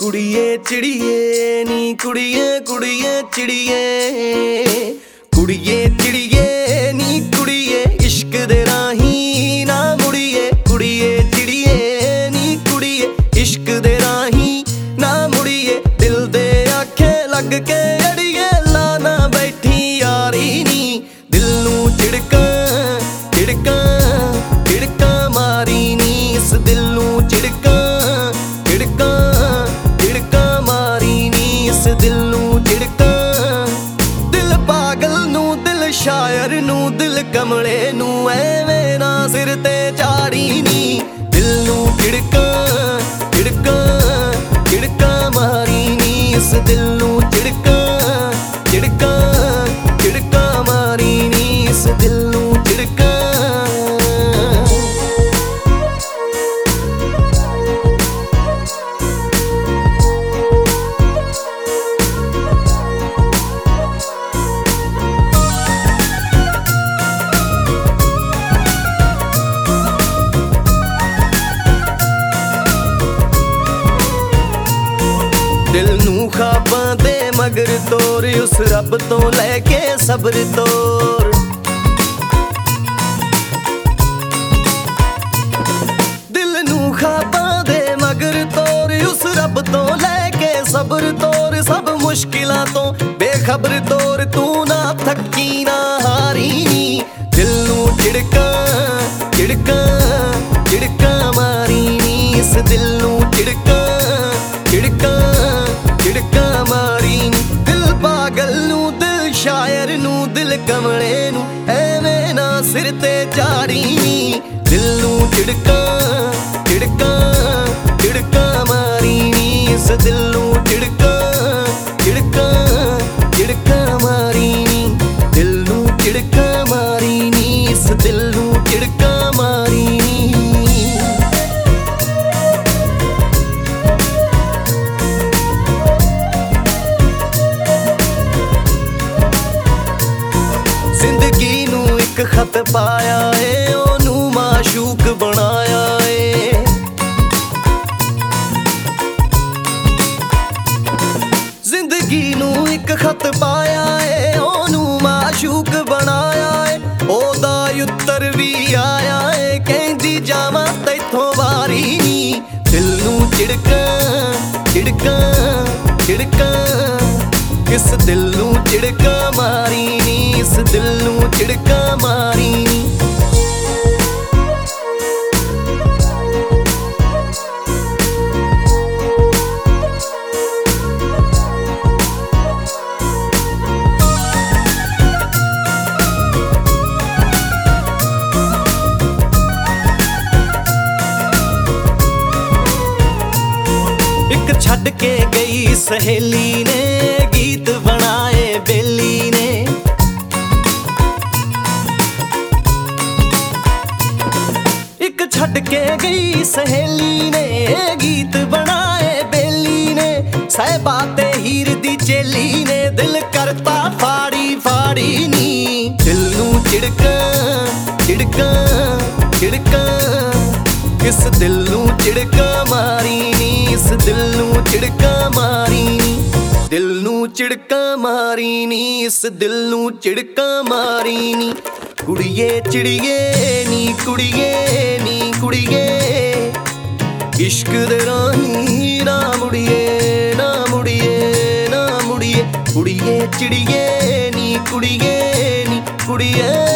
कुड़िए चिड़िए नी कुड़िए कुड़िए चिड़िए कुड़िए चिड़िए नी कुड़िए इश्क दे राही ना मुड़िए कुड़िए चिड़िए नी कुड़िए इश्क दे राही ना मुड़िए दिल दे आखे लग के अड़िए लाना बैठी यारी नी दिल नू चिड़का चिड़का चिड़का मारी नी इस दिल नू चिड़का चिड़का चिड़का मारी नी इस दिल नू चिड़का दिल पागल नू दिल शायर नू दिल कमले नू एवें ना सिर ते चाड़ी नी दिल नू चिड़का चिड़का चिड़का मारी नी इस दिल नू चिड़का चिड़का चिड़का मारी नी इस दिल नू चिड़का दिल नू खाबां दे मगर तोर उस रब तो लैके सब्र तोर दिल नू खाबां दे मगर तोर उस रब तो लैके सब्र तोर सब मुश्किलां तो बेखबर तोर तू ना थकी ना हारी दिल नू चिड़का चिड़का चिड़का मारी नी इस दिल नू चिड़का चिड़का चिड़का मारी नी दिल पागल नू दिल शायर नू दिल कमले नू एवें ना सिर ते चाड़ी नी दिल नू चिड़का चिड़का चिड़का मारी नी इस दिल नू चिड़का चिड़का चिड़का मारी नी दिल नू चिड़का मारी नी इस दिल नू चिड़का मारी नी जिंदगी नू एक खत पाया है ओनू माशूक बनाया है जिंदगी नू एक खत पाया है ओनू माशूक बनाया है ओदा उत्तर भी आया है कहंदी जावां तैथों वारी नी दिल नू चिड़का चिड़का चिड़का इस दिल नू चिड़का मारी नी इस दिल नू चिड़का मारी नी एक छड़ के गई सहेली ने गीत बनाए बेली ने एक छड़ के गई सहेली ने गीत बनाए बेली ने साहिबा ते हीर दी चेली ने दिल करता फाड़ी फाड़ी नी दिल नू चिड़का चिड़का चिड़का इस दिल नू चिड़का मारी नी इस दिल नू चिड़का मारी नी दिल नू चिड़का मारी नी इस दिल नू चिड़का मारी नी कुड़िए चिड़िए नी कुड़िए नी कुड़िए इश्क दे राही ना मुड़िए ना मुड़िए ना मुड़िए कुड़िए चिड़िए नी कुड़िए नी कुड़िए